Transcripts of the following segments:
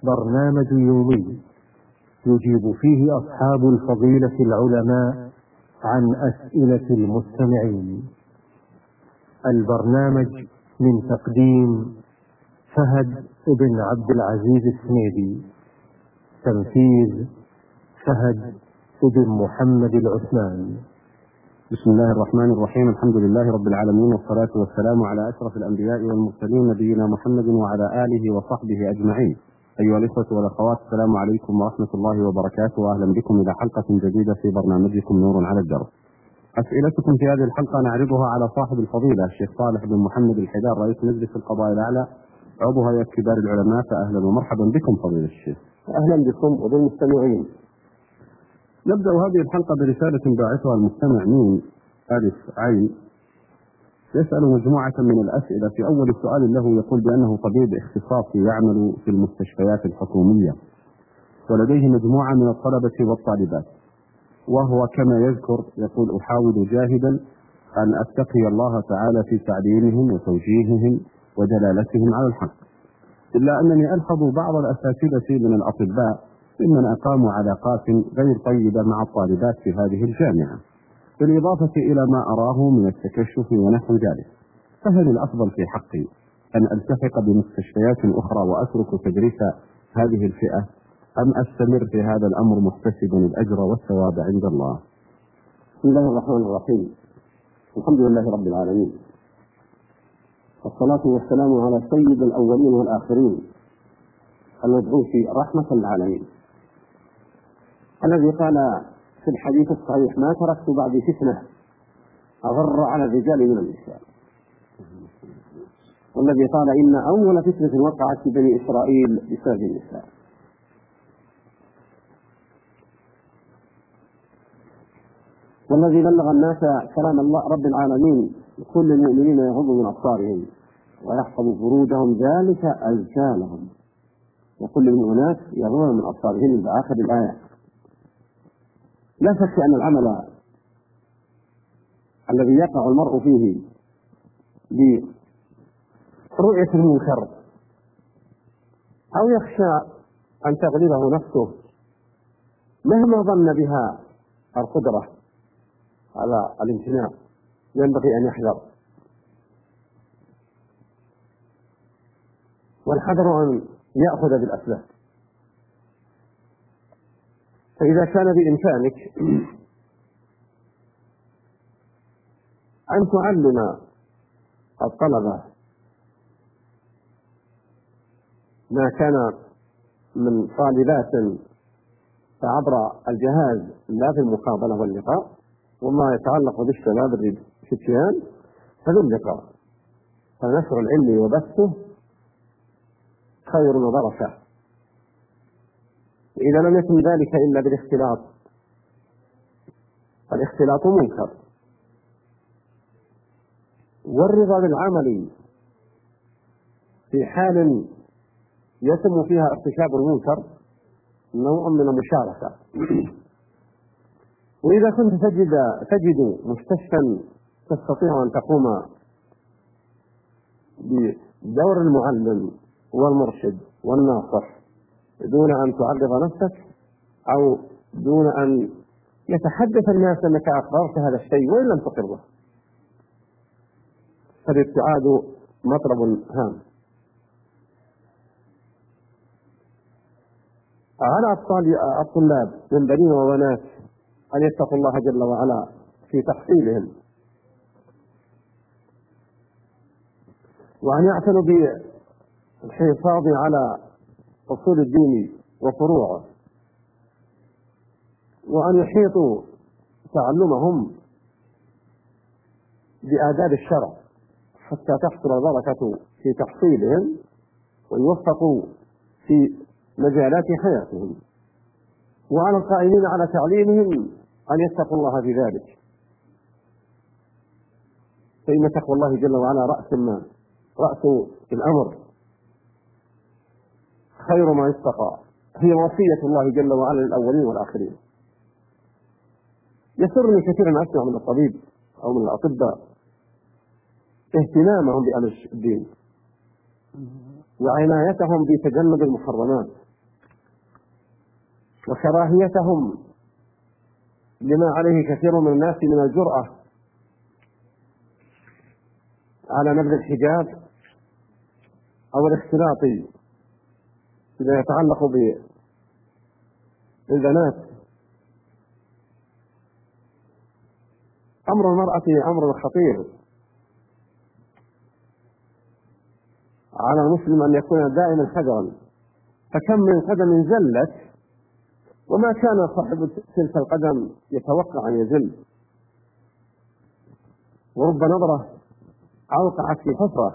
برنامج يومي يجيب فيه أصحاب الفضيلة العلماء عن أسئلة المستمعين. البرنامج من تقديم فهد بن عبد العزيز السنيدي، تنفيذ فهد بن محمد العثمان. بسم الله الرحمن الرحيم. الحمد لله رب العالمين، والصلاة والسلام على أشرف الأنبياء والمرسلين نبينا محمد وعلى آله وصحبه أجمعين. أيها الإخوة والأخوات، السلام عليكم ورحمة الله وبركاته، وأهلا بكم إلى حلقة جديدة في برنامجكم نور على الدرب. أسئلتكم في هذه الحلقة نعرضها على صاحب الفضيلة الشيخ صالح بن محمد الحدار، رئيس مجلس القضاء الأعلى، عضو هيئة كبار العلماء. فأهلا ومرحبا بكم فضيلة الشيخ. أهلا بكم وبالمستمعين. نبدأ هذه الحلقة برسالة باعثها المستمع مين ألف عين، يسأل مجموعة من الأسئلة. في أول السؤال له يقول بأنه طبيب اختصاصي يعمل في المستشفيات الحكومية، ولديه مجموعة من الطلبة والطالبات، وهو كما يذكر يقول: أحاول جاهدا أن أتقي الله تعالى في تعليمهم وتوجيههم ودلالتهم على الحق، إلا أنني ألحظ بعض الأساتذة من الأطباء ممن أقاموا علاقات غير طيبة مع الطالبات في هذه الجامعة، بالإضافة إلى ما أراه من التكشف ونحو ذلك. فهل الأفضل في حقي أن ألتحق بمستشفيات أخرى وأترك تدريس هذه الفئة، أم أستمر في هذا الأمر محتسبا الأجر والثواب عند الله؟ بسم الله الرحمن الرحيم. الحمد لله رب العالمين، والصلاة والسلام على سيد الأولين والآخرين المبعوث رحمة للعالمين، الذي قال في الحديث الصحيح: ما تركت بعد فتنة أضر على الرجال من النساء. والذي قال: إن أول فتنة وقعت في بني إسرائيل بسبب النساء. والذي بلغ الناس كلام الله رب العالمين: كل المؤمنين يغضوا من أبصارهم ويحفظوا فروجهم ذلك أزكى لهم، وكل المؤمنات يغضون من أبصارهن إلى آخر الآية. لا شك أن العمل الذي يقع المرء فيه برؤية المنكر أو يخشى أن تغلبه نفسه مهما ظن بها القدرة على الامتناع، ينبغي أن يحذر، والحذر أن يأخذ بالأسباب. فإذا كان بإمكانك أن تعلم الطلبة ما كان من طالبات عبر الجهاز لا في المقابلة واللقاء، وما يتعلق بالشباب الفتيان فباللقاء، فنشر العلم وبثه خير وبركة. إذا لم يكن ذلك إلا بالاختلاط، فالاختلاط منكر، والرضا بالعمل في حال يتم فيها ارتكاب المنكر نوع من المشاركة. وإذا كنت تجد مستشفى تستطيع أن تقوم بدور المعلم والمرشد والناصح دون أن تعرض نفسك أو دون أن يتحدث الناس أنك أقررت هذا الشيء وإن لم تقره، فالابتعاد مطلب هام. على الطلاب من بنين وبنات أن يتقوا الله جل وعلا في تحصيلهم، وأن يعتنوا بالحفاظ على أصول الدين وفروعه، وأن يحيطوا تعلمهم بآداب الشرع حتى تحصل البركة في تحصيلهم ويوفقوا في مجالات حياتهم. وعلى القائمين على تعليمهم أن يتقوا الله في ذلك، فإن تقوى الله جل وعلا رأس الأمر، خير ما يتقى، هي وصية الله جل وعلا للأولين والآخرين. يسرني كثيرا أن أسمع من الطبيب أو من الأطباء اهتمامهم بأمر الدين وعنايتهم بتجنب المحرمات وكراهيتهم لما عليه كثير من الناس من الجرأة على نبذ الحجاب أو الاختلاط فيما يتعلق بالبنات. أمر المرأة أمر خطير، على المسلم أن يكون دائما حذرا، فكم من قدم زلت وما كان صاحب تلك القدم يتوقع أن يزل، ورب نظرة أوقعت في حفرة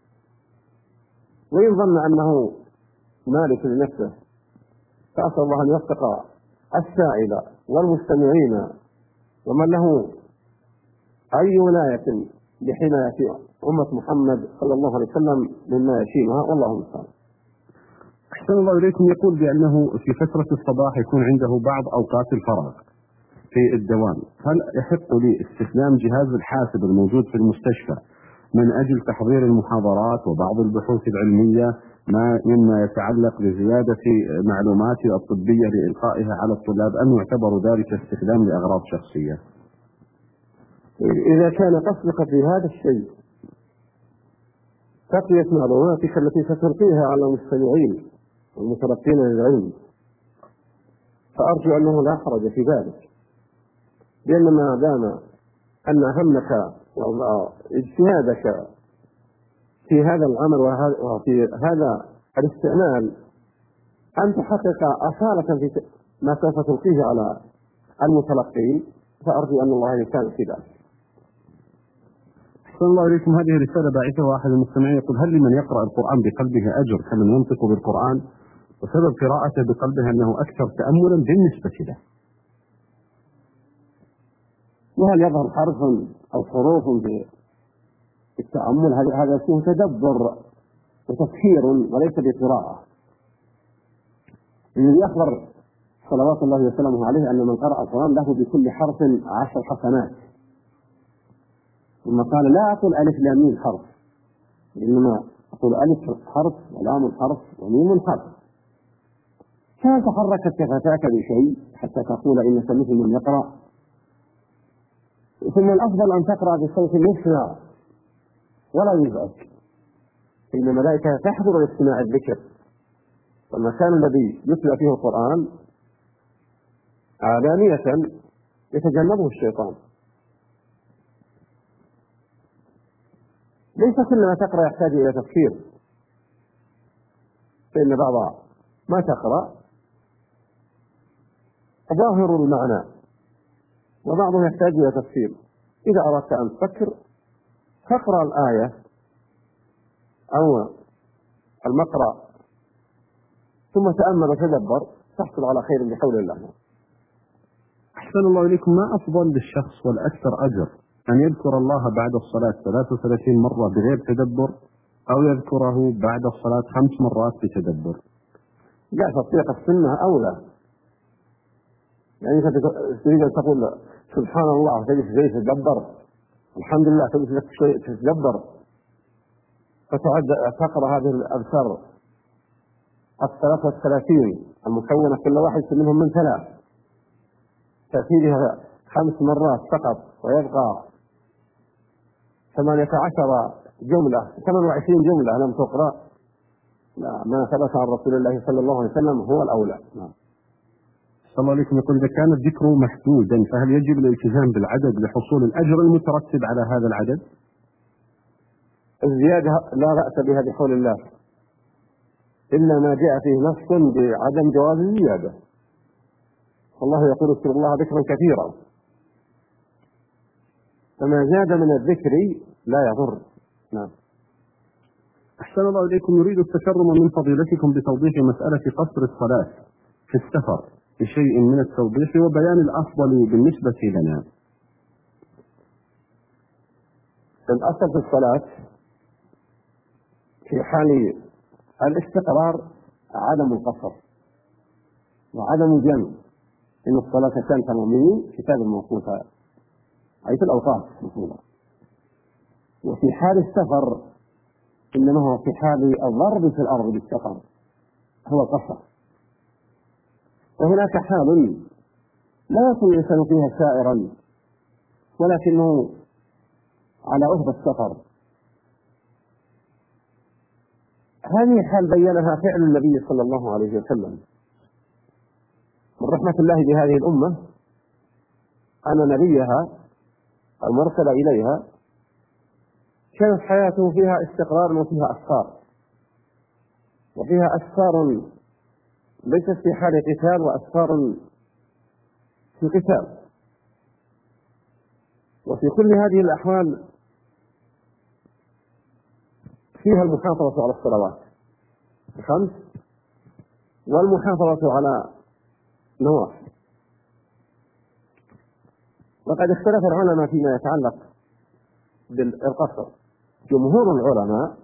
وإن ظن أنه مالك لنفسه. فأسأل الله أن يوفق السائل والمستمعين ومن له أي ولاية بحماية أمة محمد صلى الله عليه وسلم مما يشينها، والله المستعان. أحسن الله إليكم. يقول بأنه في فترة الصباح يكون عنده بعض أوقات الفراغ في الدوام، هل يحق لي استخدام جهاز الحاسب الموجود في المستشفى من أجل تحضير المحاضرات وبعض البحوث العلمية مما يتعلق بزيادة معلوماتي الطبية لإلقائها على الطلاب، أم يعتبر ذلك استخدام لأغراض شخصية؟ إذا كان قصدك في هذا الشيء تقوية معلوماتك التي ستلقيها على المستمعين والمتلقين للعلم، فأرجو أنه لا حرج في ذلك، لأن ما دام أن همك واجتهادك في هذا العمل وفي هذا الاستعمال أن تحقق أصالة في ما سوف تلقيه على المتلقين، فأرجو أن الله يساعد في ذلك. أحسن الله إليكم. هذه رسالة باعثها أحد المستمعين يقول: هل لمن يقرأ القرآن بقلبه أجر كمن ينطق بالقرآن؟ وسبب قراءته بقلبه أنه أكثر تأملا بالنسبة له. وهل يظهر حرف أو حروف في التأمل؟ هذا فيه تدبر وتفكير وليس بقراءة. الذي يخبر صلوات الله وسلامه عليه أن من قرأ القرآن له بكل حرف 10 حسنات، ثم قال: لا أقول ألف لام ميم حرف، إنما أقول ألف حرف ولام حرف وميم حرف. كان تحركت شفتاك بشيء حتى تقول إنك مثل من يقرأ. ثم الأفضل أن تقرأ بصوت يسمع ولا يزعج، إن الملائكة تحضر لاستماع الذكر، والمكان الذي يتلى فيه القرآن علانية يتجنبه الشيطان. ليس كل ما تقرأ يحتاج إلى تفكير، فإن بعض ما تقرأ ظاهر المعنى وبعضه يحتاج إلى تفسير. إذا أردت أن تفكر فاقرأ الآية أو المقرأ ثم تأمل وتدبر، تحصل على خير بحول الله. أحسن الله إليكم. ما أفضل للشخص والأكثر أجر، أن يذكر الله بعد الصلاة 33 مرة بغير تدبر، أو يذكره بعد الصلاة 5 مرات بتدبر؟ لا، تطبيق السنة أولى. يعني تريد أن تقول سبحان الله تجلس شوي تتدبر، الحمد لله تجلس لك شوي تتدبر، تقرأ هذه الأذكار 33 المكونة كل واحد منهم من 3، تأتي بها 5 مرات فقط ويبقى 18 جملة 28 جملة لم تقرأ. لا، ما ثبت عن رسول الله صلى الله عليه وسلم هو الأولى. نعم. صلى الله عليكم. يقول: إذا كان الذكر محدودا فهل يجب الالتزام بالعدد لحصول الأجر المترتب على هذا العدد؟ الزيادة لا بأس بها بحول الله، إلا ما جاء فيه نص بعدم جواز الزيادة. الله يقول: اذكروا الله ذكرا كثيرا، فما زاد من الذكر لا يضر. نعم. أحسن الله إليكم. نريد التكرم من فضيلتكم بتوضيح مسألة قصر الصلاة في السفر بشيء من التوضيح وبيان الأفضل بالنسبة لنا. الأصل في الصلاة في حال الاستقرار عدم القصر وعدم الجمع، إن الصلاة كانت مؤمنين كتاب موقوتا، أي في الأوقات المفروضة. وفي حال السفر إنما هو في حال الضرب في الأرض بالسفر هو القصر. وهناك حال لا يكون الإنسان فيها سائرا ولكنه على عهد السفر. هذه الحال بينها فعل النبي صلى الله عليه وسلم. من رحمة الله بهذه الأمة أن نبيها المرسل إليها كانت حياته فيها استقرار وفيها أسفار، وفيها أسفار ليست في حال قتال وأسفار في قتال. وفي كل هذه الأحوال فيها المحافظة على الصلوات الخمس والمحافظة على النوافل. وقد اختلف العلماء فيما يتعلق بالقصر. جمهور العلماء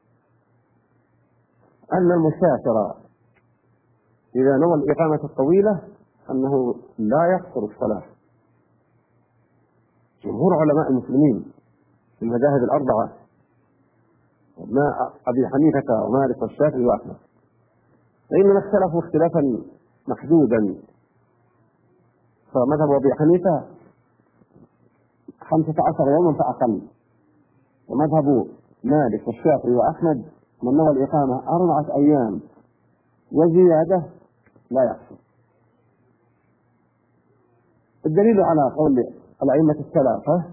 أن المسافر إذا نوى الإقامة الطويلة أنه لا يقصر الصلاة. جمهور علماء المسلمين في المذاهب الأربعة أبي حنيفة ومالك والشافعي وأحمد، فإنما اختلفوا اختلافا محدودا. فمذهب أبي حنيفة 15 يوما فأقل، ومذهب مالك والشافعي وأحمد من نوى الإقامة 4 أيام وزيادة لا يقصر. الدليل على قول الأئمة الثلاثة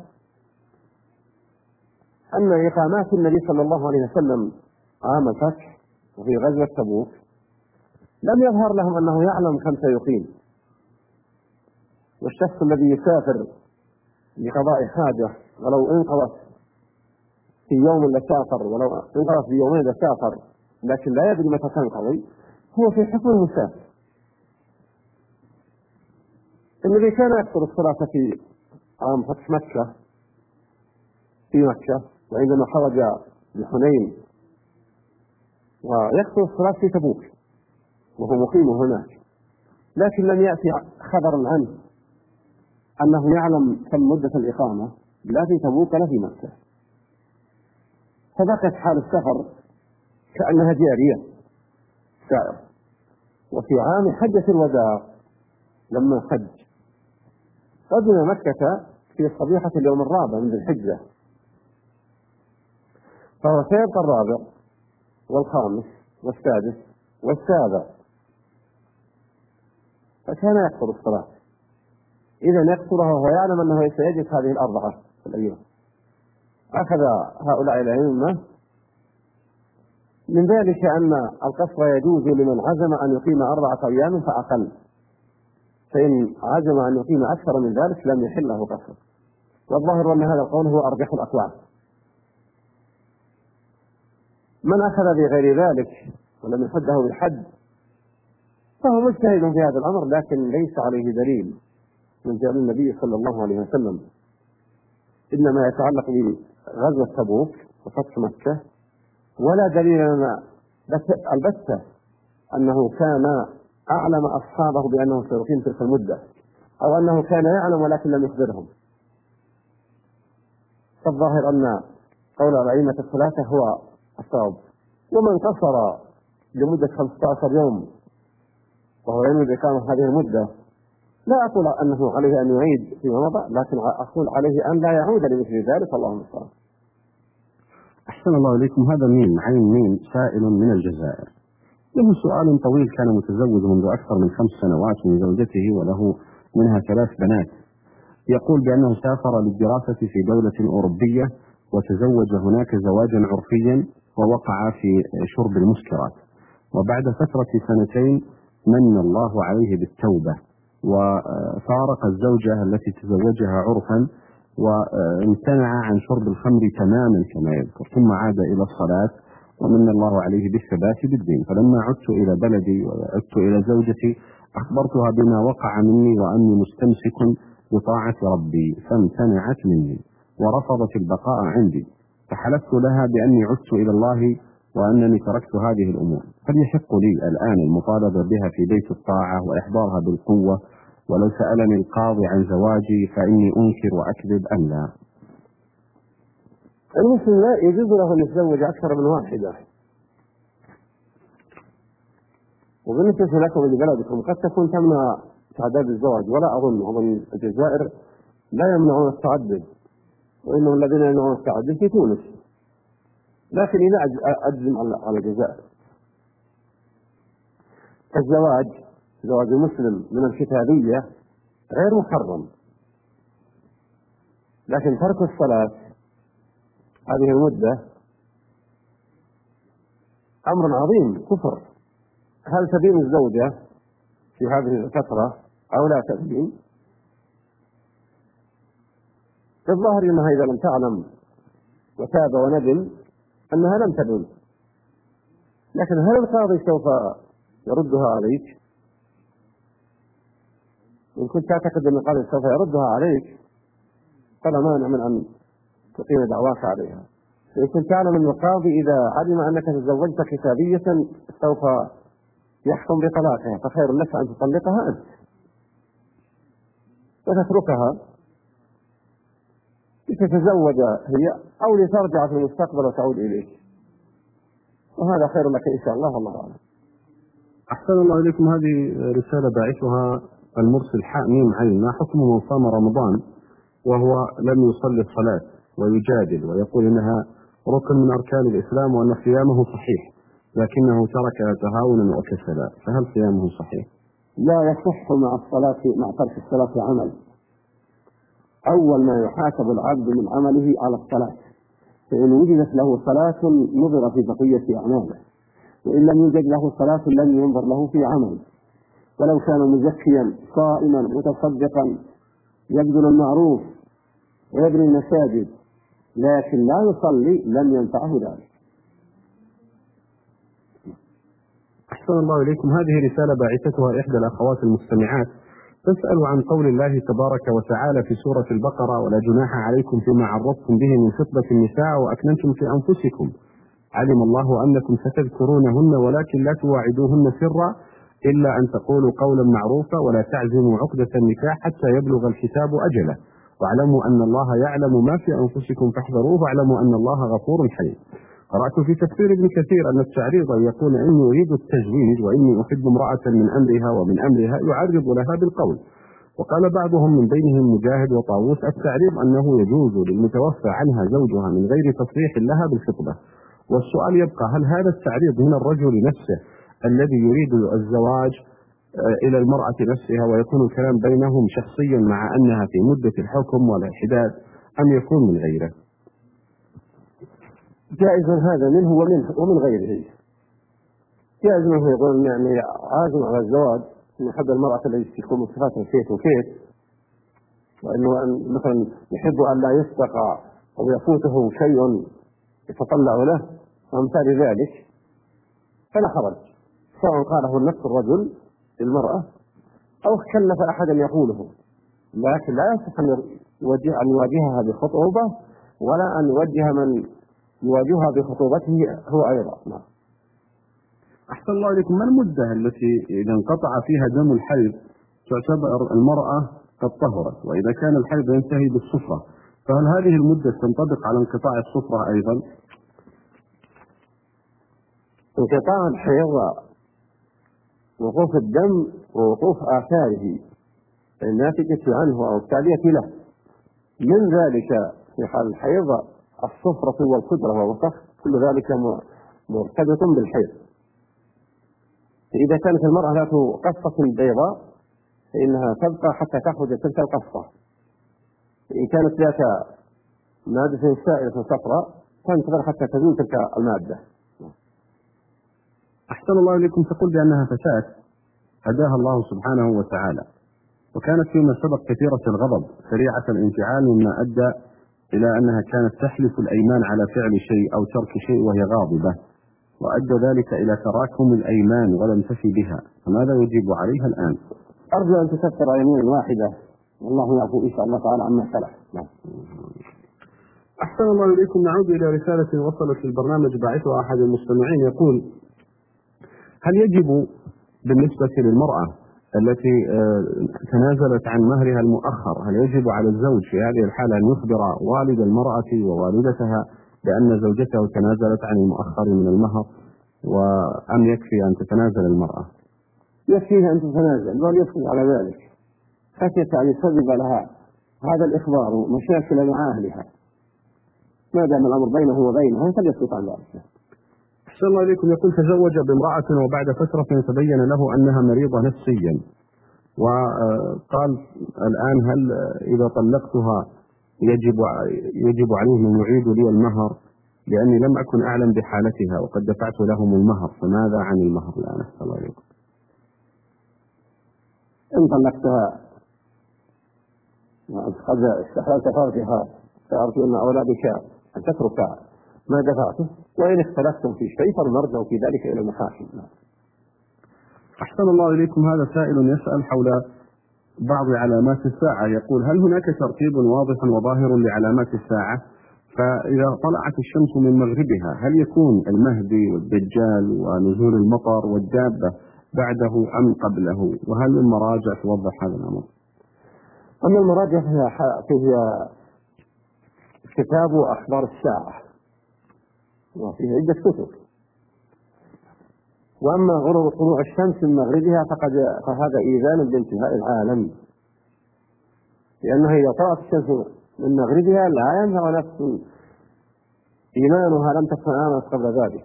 أن إقامات النبي صلى الله عليه وسلم عام الفتح وفي غزوة تبوك لم يظهر لهم أنه يعلم كم سيقيم. والشخص الذي يسافر لقضاء حاجة ولو انقضت في يوم لسافر، ولو انقضت في يومين لسافر، لكن لا يدري متى تنقضي، هو في حكم المسافر. الذي كان يقصر الصلاة في عام فتح مكة في مكة وعندما خرج بحنين، ويقصر الصلاة في تبوك وهو مقيم هناك، لكن لم يأتي خبر عنه أنه يعلم كم مدة الإقامة لا في تبوك ولا في مكة، فبقت حال السفر كأنها جارية سائر. وفي عام حجة الوداع لما حج قدم مكة في صبيحة اليوم الرابع من ذي الحجة، فهو سيبقى الرابع والخامس والسادس والسابع، فكان يقصر الصلاة. إذا يقصرها وهو يعلم أنه سيجلس هذه ال4 الأيام. أخذ هؤلاء الأئمة من ذلك أن القصر يجوز لمن عزم أن يقيم 4 أيام فأقل، فإن عزم أن يقيم أكثر من ذلك لم يحل له قصر. والظاهر أن هذا القول هو أرجح الأقوال. من أخذ بغير ذلك ولم يحده بالحد فهو مجتهد في هذا الأمر، لكن ليس عليه دليل من جاء النبي صلى الله عليه وسلم. إنما يتعلق بغزوة تبوك وفتح مكة، ولا دليل لنا البتة أنه كان أعلم أصحابه بأنه سيقيم تلك المدة، أو أنه كان يعلم ولكن لم يخبرهم. فالظاهر أن قول الأئمة الثلاثة هو الصواب. ومن قصر لمدة 15 يوم وهو ينوي بإقامة هذه المدة، لا أقول أنه عليه أن يعيد فيما مضى، لكن أقول عليه أن لا يعود لمثل ذلك. اللهم صل. أحسن الله إليكم. هذا ميم عين ميم سائل من الجزائر، له سؤال طويل. كان متزوج منذ أكثر من 5 سنوات من زوجته وله منها 3 بنات. يقول بأنه سافر للدراسة في دولة أوروبية وتزوج هناك زواجا عرفيا ووقع في شرب المسكرات، وبعد فترة 2 من الله عليه بالتوبة وفارق الزوجة التي تزوجها عرفا وامتنع عن شرب الخمر تماما كما يذكر، ثم عاد إلى الصلاة ومن الله عليه بالثبات بالدين. فلما عدت إلى بلدي وعدت إلى زوجتي أخبرتها بما وقع مني وأني مستمسك بطاعة ربي، فامتنعت مني ورفضت البقاء عندي، فحلفت لها بأني عدت إلى الله وأنني تركت هذه الأمور. هل يحق لي الآن المطالبة بها في بيت الطاعة وإحضارها بالقوة؟ ولو سألني القاضي عن زواجي فإني أنكر وأكذب أم لا؟ المسلم لا يجوز له أن يتزوج أكثر من واحدة، وبالنسبة لكم لبلدكم قد تكون تمنع تعداد الزواج، ولا أظن الجزائر لا يمنعون التعدد، وإنهم الذين يمنعون التعدد في تونس، لكن لا أجزم على الجزائر. الزواج، زواج المسلم من الكتابية غير محرم، لكن ترك الصلاة هذه المدة أمر عظيم كفر. هل تدين الزوجة في هذه الفترة أو لا تدين؟ الظاهر أنها إذا لم تعلم وتاب وندم أنها لم تدين، لكن هل القاضي سوف يردها عليك؟ إن كنت تعتقد أن القاضي سوف يردها عليك فلا مانع من أن تقيم دعواك عليها. إن كنت تعلم أن القاضي إذا علم أنك تزوجت كتابية سوف يحكم بطلاقها، فخير لك أن تطلقها أنت وتتركها لتتزوج هي أو لترجع في المستقبل وتعود إليك، وهذا خير لك إن شاء الله، والله أعلم. أحسن الله إليكم. هذه رسالة باعثها المرسل حاء ميم عين: ما حكم من صام رمضان وهو لم يصلي الصلاة ويجادل ويقول إنها ركن من أركان الإسلام وأن صيامه صحيح، لكنه تركها تهاونا وكسلا، فهل صيامه صحيح؟ لا يصح مع ترك الصلاة عمل. أول ما يحاسب العبد من عمله على الصلاة، فإن وجدت له صلاة نظر في بقية أعماله، وإن لم يوجد له صلاة لم ينظر له في عمل. ولو كان مزكيا صائما متصدقا يبذل المعروف ويبني المساجد لكن لا يصلي لم ينفعه ذلك. أحسن الله إليكم. هذه رسالة باعثتها إحدى الأخوات المستمعات تسأل عن قول الله تبارك وتعالى في سورة البقرة: ولا جناح عليكم فيما عرضتم به من خطبة النساء وأكننتم في أنفسكم، علم الله أنكم ستذكرونهن ولكن لا تواعدوهن سرا إلا أن تقولوا قولا معروفا ولا تعزموا عقدة النكاح حتى يبلغ الكتاب أجله، واعلموا أن الله يعلم ما في أنفسكم فاحذروه، واعلموا أن الله غفور حليم. قرأت في تفسير ابن كثير أن التعريض يقول: إني أريد التزويج وإني أحب امرأة من أمرها ومن أمرها، يعرض لها بالقول. وقال بعضهم من بينهم مجاهد وطاووس: التعريض أنه يجوز للمتوفى عنها زوجها من غير تصريح لها بالخطبة. والسؤال يبقى: هل هذا التعريض من الرجل نفسه الذي يريد الزواج إلى المرأة نفسها ويكون الكلام بينهم شخصيا مع أنها في مدة الحكم والحداد، أم يكون من غيره؟ جائز هذا منه ومن غيره. جائز منه يقول يعني عازم على الزواج أن يحب المرأة التي تكون صفاتها كيف وكيف، وأنه مثلا يحب أن لا يسبق أو يفوته شيء يتطلع له وأمثال ذلك، فلا حرج، سواء قاله نفس الرجل للمرأة أو كلف أحدا يقوله، لكن لا يصح أن يواجهها بخطوبة ولا أن يوجه من يواجهها بخطوبته هو أيضا. أحسن الله إليكم. ما المدة التي إذا انقطع فيها دم الحيض تعتبر المرأة قد طهرت، وإذا كان الحيض ينتهي بالصفرة فهل هذه المدة تنطبق على انقطاع الصفرة أيضا؟ انقطاع الحيض وقوف الدم ووقوف آثاره الناتجة عنه أو التالية له، من ذلك في حال الحيض الصفرة والقدرة والوسخ، كل ذلك مرتبط بالحيض. فإذا كانت المرأة ذات قصة بيضاء فإنها تبقى حتى تخرج تلك القصة، إن كانت ذات مادة سائلة صفراء تنتظر حتى تزول تلك المادة. أحسن الله إليكم. تقول بأنها فتاة هداها الله سبحانه وتعالى، وكانت فيما سبق كثيرة الغضب سريعة الانفعال، مما أدى إلى أنها كانت تحلف الأيمان على فعل شيء أو ترك شيء وهي غاضبة، وأدى ذلك إلى تراكم الأيمان ولم تفي بها، فماذا يجب عليها الآن؟ أرجو أن تكفر يمين واحدة والله يعفو إن شاء الله تعالى عما سلف. أحسن الله إليكم. نعود إلى رسالة وصلت في البرنامج باعثها أحد المستمعين يقول: هل يجب بالنسبة للمرأة التي تنازلت عن مهرها المؤخر، هل يجب على الزوج في هذه الحالة أن يخبر والد المرأة ووالدتها بأن زوجته تنازلت عن المؤخر من المهر، وأم يكفي أن تتنازل المرأة؟ يكفيها أن تتنازل وليصبر على ذلك خشية أن يسبب لها هذا الإخبار مشاكل مع أهلها. ما دام الأمر بينه وبينها فليسكت عن ذلك. أحسن الله إليكم. يقول تزوج بامرأة وبعد فترة تبين له أنها مريضة نفسيا، وقال الآن هل إذا طلقتها يجب عليه أن يعيد لي المهر لأني لم أكن أعلم بحالتها وقد دفعت لهم المهر، فماذا عن المهر الآن؟ أحسن الله إليكم. إن طلقتها قد استحللت فرجها فأرجو أن أولادك أن تترك ما دفعته، وإن اختلفتم في شيء فلنرجع في ذلك إلى المحاكم. أحسن الله إليكم. هذا سائل يسأل حول بعض علامات الساعة، يقول هل هناك ترتيب واضح وظاهر لعلامات الساعة؟ فإذا طلعت الشمس من مغربها هل يكون المهدي والدجال ونزول المطر والدابة بعده أم قبله؟ وهل المراجع توضح هذا الأمر؟ أما المراجع فهي كتاب أخبار الساعة وفيه عدة كتب، وأما غروب طلوع الشمس من مغربها فهذا إيذان بانتهاء العالم، لأنها إذا طلعت الشمس من مغربها لا ينفع نفس إيمانها لم تكن آمنت قبل ذلك.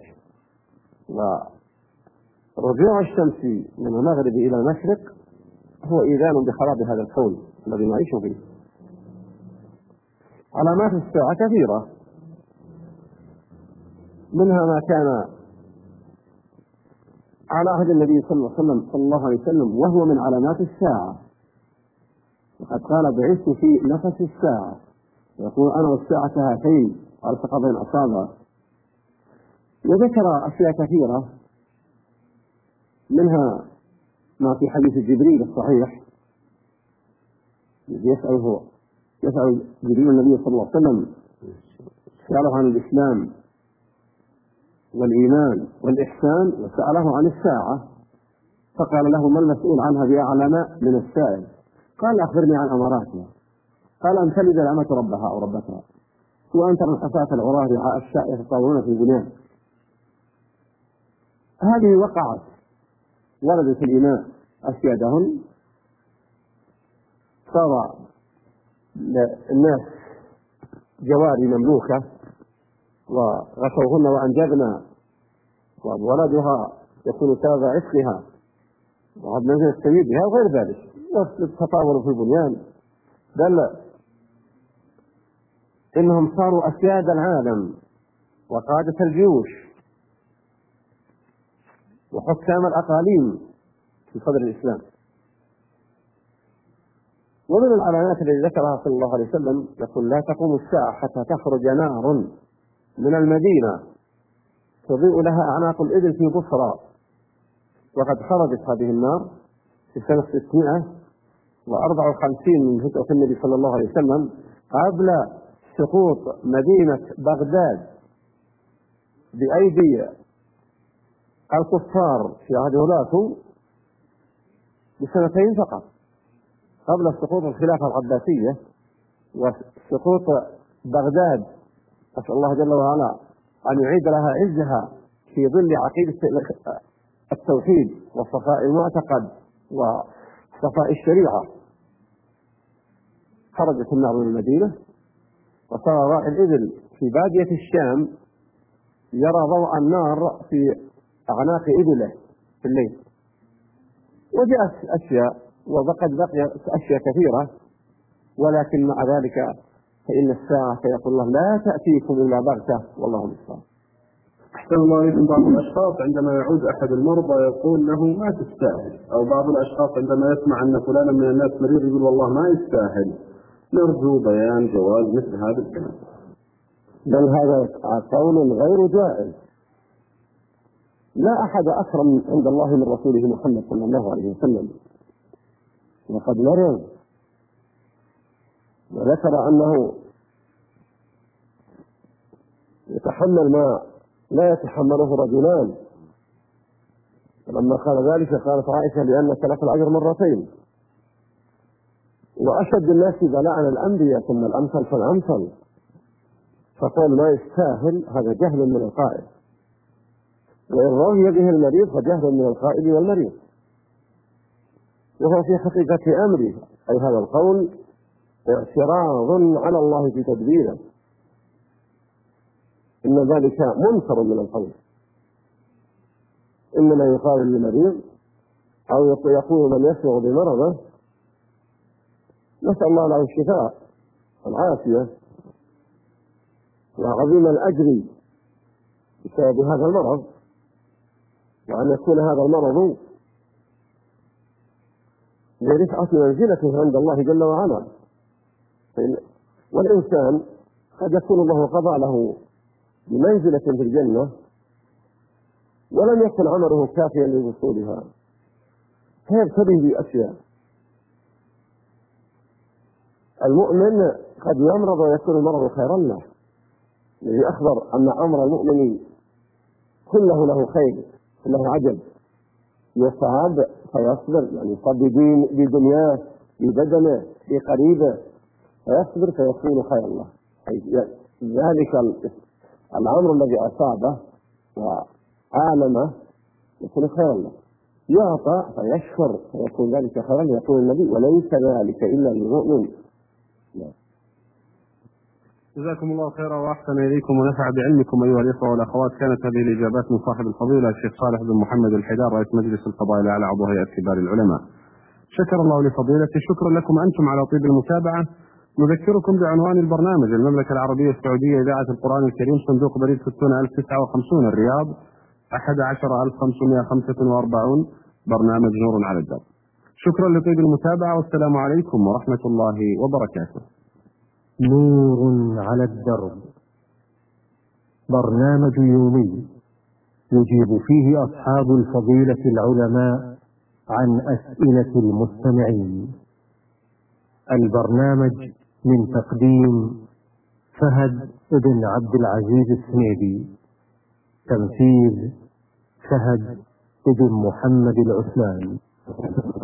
ورجوع الشمس من المغرب إلى المشرق هو إيذان بخراب هذا الكون الذي نعيش فيه. علامات الساعة كثيرة، منها ما كان على عهد النبي صلى الله عليه وسلم وهو من علامات الساعة، وقد قال بعثت في نفس الساعة، يقول أنا والساعة هاتين ألصق بين أصابع. وذكر أشياء كثيرة، منها ما في حديث جبريل الصحيح يسأل جبريل النبي صلى الله عليه وسلم سأله عن الإسلام والإيمان والإحسان، وسأله عن الساعة فقال له ما المسؤول عنها بأعلم من السائل؟ قال أخبرني عن أماراتها. قال أن تلد الأمة ربها أو ربتها، وأن ترى الحفاة العراة رعاء الشاء يتطاولون في البنيان. هذه وقعت، ولدت الإماء أسيادهن، صار الناس جواري مملوكة وغشوهن وأنجبنا، وولدها يكون سبب عشقها وقد نزل السيد بها وغير ذلك، والتطاول في البنيان، بل إنهم صاروا أسياد العالم وقادة الجيوش وحكام الأقاليم في صدر الإسلام. ومن العلامات التي ذكرها صلى الله عليه وسلم يقول لا تقوم الساعة حتى تخرج نار من المدينة تضيء لها أعناق الإبل في بصرى، وقد خرجت هذه النار في سنة 654 من هجرة النبي صلى الله عليه وسلم قبل سقوط مدينة بغداد بأيدي الكفار في عهد ولاته بسنتين فقط، قبل سقوط الخلافة العباسية وسقوط بغداد. أسأل الله جل وعلا أن يعيد لها عزها في ظل عقيدة التوحيد وصفاء المعتقد وصفاء الشريعة. خرجت النار من المدينة وصار راعي الإبل في بادية الشام يرى ضوء النار في أعناق إبله في الليل. وجاءت أشياء وقد بقي أشياء كثيرة، ولكن مع ذلك فإن الساعة يقول الله لا تأتيكم إلا بغتة والله المستعان. أحسن الله إليكم. بعض الأشخاص عندما يعود أحد المرضى يقول له ما تستاهل، أو بعض الأشخاص عندما يسمع أن فلانا من الناس مريض يقول والله ما يستاهل. نرجو بيان جواز مثل هذا الكلام. بل هذا قول غير جائز. لا أحد أكرم عند الله من رسوله محمد صلى الله عليه وسلم، وقد مرض وذكر أنه يتحمل ما لا يتحمله رجلان، فلما قال ذلك قالت عائشة لأنك لك الأجر مرتين. وأشد الناس بلاء الأنبياء ثم الأمثل فالأمثل، فقول ما يستاهل هذا جهل من القائل، وإن روي به المريض فجهل من القائل والمريض. وهو في حقيقة أمره، أي هذا القول اعتراض على الله في تدبيره، إن ذلك منكر من القول. إنما يقال للمريض أو يقول من يشعر بمرضه نسأل الله له الشفاء والعافية وعظيم الأجر بسبب هذا المرض، وأن يكون هذا المرض لرفعة منزلته عند الله جل وعلا. والإنسان قد يكون الله قضى له بمنزلة في الجنة ولم يكن عمله كافيا لوصولها، فيبتلي بأشياء. المؤمن قد يمرض ويكون المرض خيرا له، الذي أخبر أن أمر المؤمن كله له خير، كله عجب، يصاب فيصبر، يعني يصاب بدنياه بدنه بقريبه فيصبر فيكون خيرا له. ذلك الأمر الذي أصابه وآلمه يكون خيرا له، يعطى فيشكر فيكون ذلك خيرا، يقول النبي وليس ذلك إلا للمؤمن. جزاكم الله خيرا وأحسن إليكم ونفع بعلمكم أيها الإخوة والأخوات. كانت هذه الإجابات من صاحب الفضيلة الشيخ صالح بن محمد الحيدار رئيس مجلس القضاء الأعلى عضو هيئة كبار العلماء. شكر الله لفضيلته. شكرا لكم أنتم على طيب المتابعة. نذكركم بعنوان البرنامج: المملكة العربية السعودية إذاعة القرآن الكريم، صندوق بريد 60059 الرياض 11545، برنامج نور على الدرب. شكرا لطيب المتابعة والسلام عليكم ورحمة الله وبركاته. نور على الدرب، برنامج يومي يجيب فيه أصحاب الفضيلة العلماء عن أسئلة المستمعين. البرنامج من تقديم فهد بن عبد العزيز السنيدي، تنفيذ فهد بن محمد العثمان.